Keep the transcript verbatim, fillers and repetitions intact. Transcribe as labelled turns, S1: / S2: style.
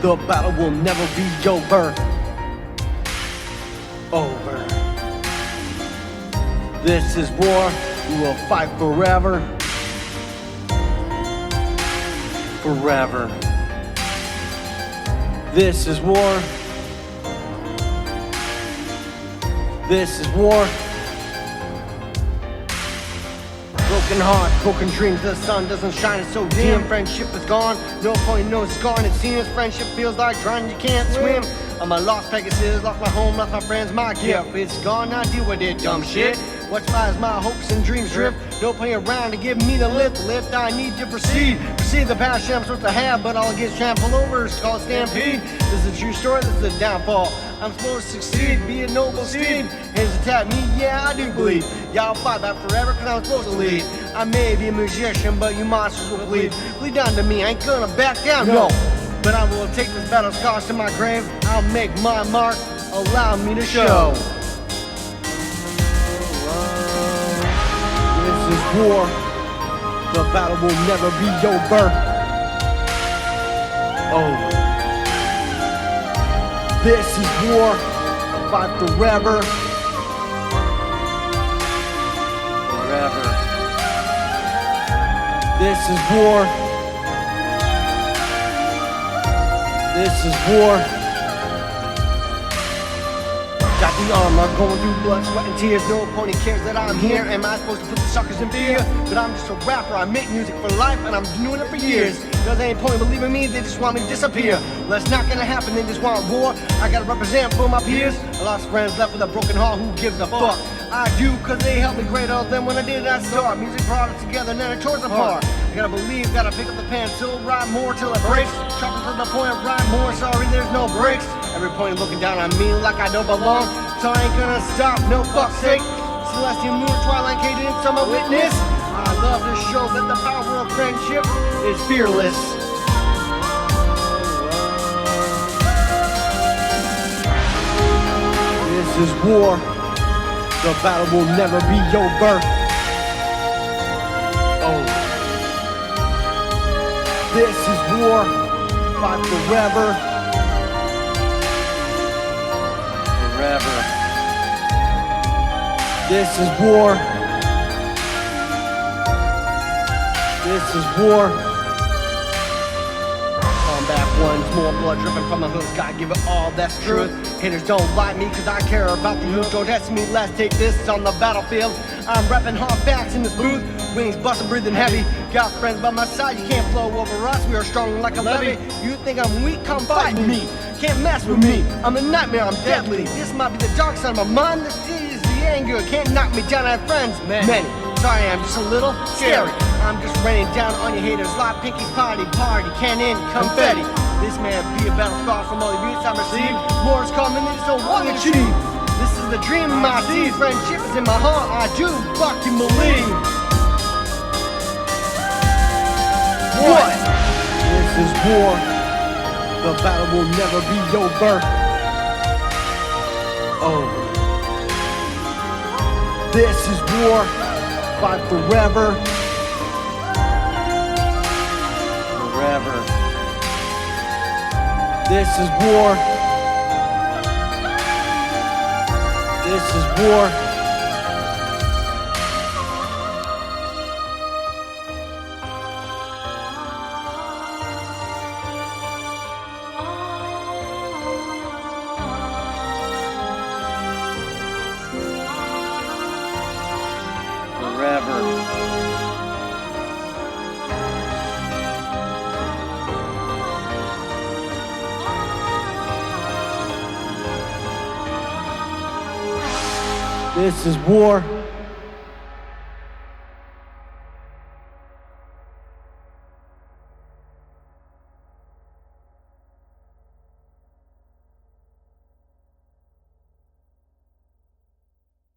S1: The battle will never be over. Over. This is war. We will fight forever. Forever. This is war. This is war. Broken heart, broken dreams, the sun doesn't shine, it's so dim. Friendship is gone, no point, no scar. And it seems friendship feels like drowning, you can't swim. I'm a lost Pegasus, lost my home, lost my friends, my gift. It's gone, I deal with it, dumb shit. Watch my as my hopes and dreams drift. Don't play around to give me the lift, the lift I need to proceed. Proceed the passion I'm supposed to have, but all gets trampled over. It's called stampede. This is a true story, this is a downfall. I'm supposed to succeed, be a noble steed. Hands attack me, yeah, I do bleed. Y'all fight back forever, cause I'm supposed to lead. I may be a magician, but you monsters will bleed. Bleed down to me, I ain't gonna back down, no. But I will take this battle scars to my grave. I'll make my mark, allow me to show. This is war. The battle will never be over. Oh. This is war. Fight forever. Forever. This is war. This is war. Got the armor, going through blood, sweat, and tears. No opponent cares that I'm here. Am I supposed to put the suckers in fear? But I'm just a rapper, I make music for life, and I'm doing it for years. Cause they ain't point believing me, they just want me to disappear. Well, that's not gonna happen, they just want war. I gotta represent for my peers. I lost friends, left with a broken heart, who gives a fuck? I do, cause they helped me greater than when I did I start. Music brought us together, now it tore us apart. I gotta believe, gotta pick up the pencil, write more till it breaks. Sharpen to the point, write more, sorry there's no breaks. Every point looking down on me like I don't belong. So I ain't gonna stop, no fuck's sake. Celestial moon, twilight cadence, I'm a witness. I love to show that the power of friendship is fearless. This is war. The battle will never be over. Oh. This is war. Fight forever. Forever. This is war. This is war. Combat ones, more blood dripping from my hooves. Gotta give it all, that's truth. Haters don't like me cause I care about the youth. Don't test me, let's take this on the battlefield. I'm repping hard facts in this booth. Wings bustin', breathing heavy. Got friends by my side, you can't flow over us. We are strong like a levee. You think I'm weak? Come fight me. Can't mess with me. I'm a nightmare, I'm deadly. This might be the dark side of my mind. This is the anger. Can't knock me down, I have friends. Many. Sorry, I'm just a little scary. I'm just raining down on your haters like Pinky's party, party, cannon, confetti. This may be a battle scar from all the abuse I received. More is coming, they just don't want to achieve. This is the dream I see. Friendship is in my heart, I do fucking believe. What? This is war. The battle will never be over. Oh. This is war. Fight forever. Forever. This is war. This is war. Forever. This is war.